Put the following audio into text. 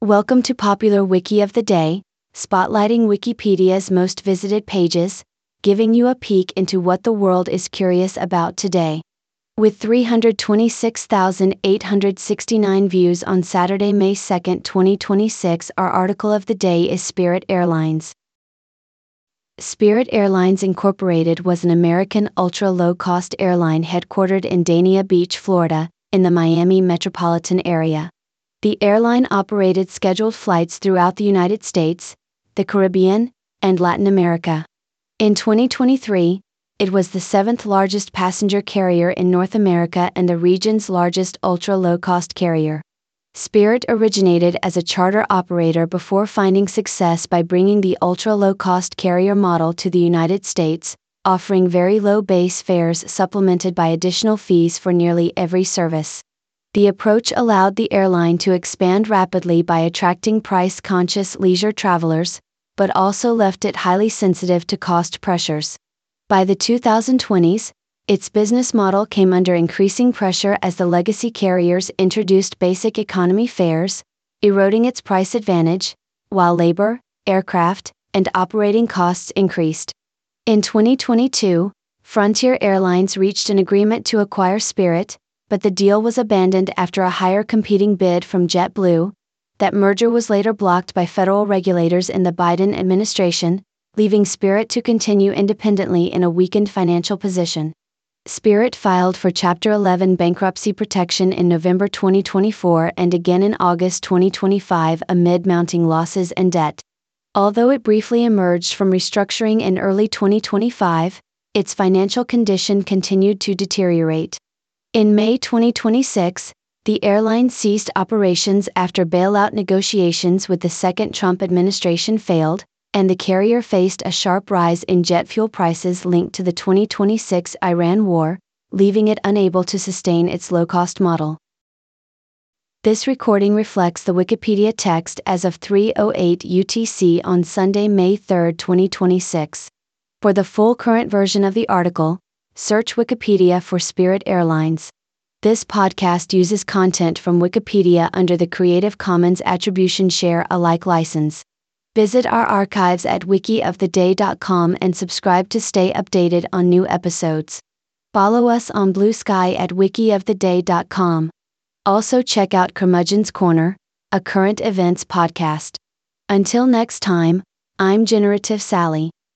Welcome to Popular Wiki of the Day, spotlighting Wikipedia's most visited pages, giving you a peek into what the world is curious about today. With 326,869 views on Saturday, May 2, 2026, our article of the day is Spirit Airlines. Spirit Airlines Incorporated was an American ultra-low-cost airline headquartered in Dania Beach, Florida, in the Miami metropolitan area. The airline operated scheduled flights throughout the United States, the Caribbean, and Latin America. In 2023, it was the seventh largest passenger carrier in North America and the region's largest ultra-low-cost carrier. Spirit originated as a charter operator before finding success by bringing the ultra-low-cost carrier model to the United States, offering very low base fares supplemented by additional fees for nearly every service. The approach allowed the airline to expand rapidly by attracting price-conscious leisure travelers, but also left it highly sensitive to cost pressures. By the 2020s, its business model came under increasing pressure as the legacy carriers introduced basic economy fares, eroding its price advantage, while labor, aircraft, and operating costs increased. In 2022, Frontier Airlines reached an agreement to acquire Spirit, but the deal was abandoned after a higher competing bid from JetBlue. That merger was later blocked by federal regulators in the Biden administration, leaving Spirit to continue independently in a weakened financial position. Spirit filed for Chapter 11 bankruptcy protection in November 2024 and again in August 2025 amid mounting losses and debt. Although it briefly emerged from restructuring in early 2025, its financial condition continued to deteriorate. In May 2026, the airline ceased operations after bailout negotiations with the second Trump administration failed, and the carrier faced a sharp rise in jet fuel prices linked to the 2026 Iran war, leaving it unable to sustain its low-cost model. This recording reflects the Wikipedia text as of 3:08 UTC on Sunday, May 3, 2026. For the full current version of the article, search Wikipedia for Spirit Airlines. This podcast uses content from Wikipedia under the Creative Commons Attribution Share Alike license. Visit our archives at wikioftheday.com and subscribe to stay updated on new episodes. Follow us on Blue Sky at wikioftheday.com. Also check out Curmudgeon's Corner, a current events podcast. Until next time, I'm Generative Sally.